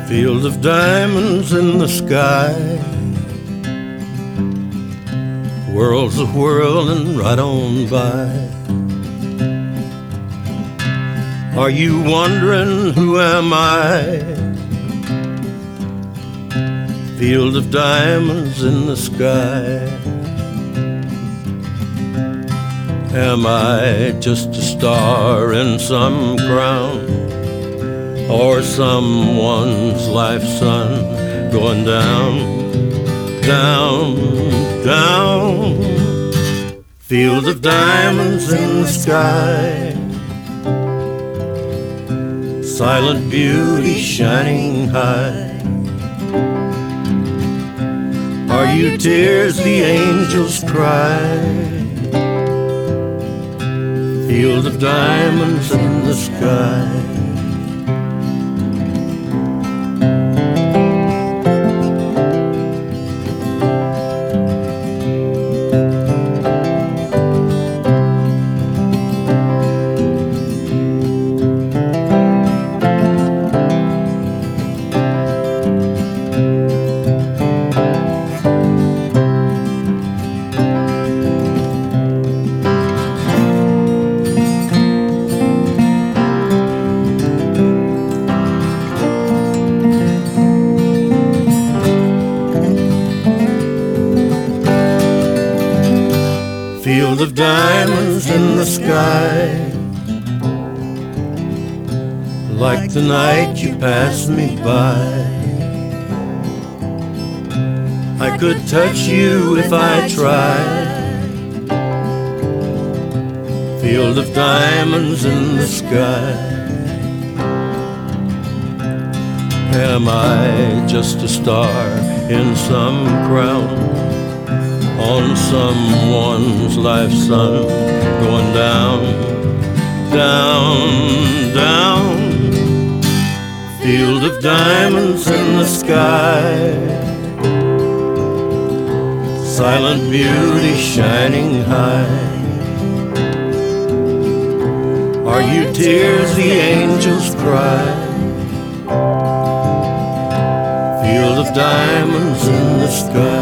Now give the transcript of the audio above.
Field of diamonds in the sky, worlds a whirling right on by. Are you wondering who am I? Field of diamonds in the sky. Am I just a star in some crown, or someone's life sun going down, down, down? Field of diamonds in the sky, silent beauty shining high. Are you tears the angels cry? Field of diamonds in the sky. Field of diamonds in the sky, like the night you passed me by. I could touch you if I tried. Field of diamonds in the sky. Am I just a star in some crown, on someone's life sun going down, down, down? Field of diamonds in the sky, silent beauty shining high. Are you tears the angels cry? Field of diamonds in the sky.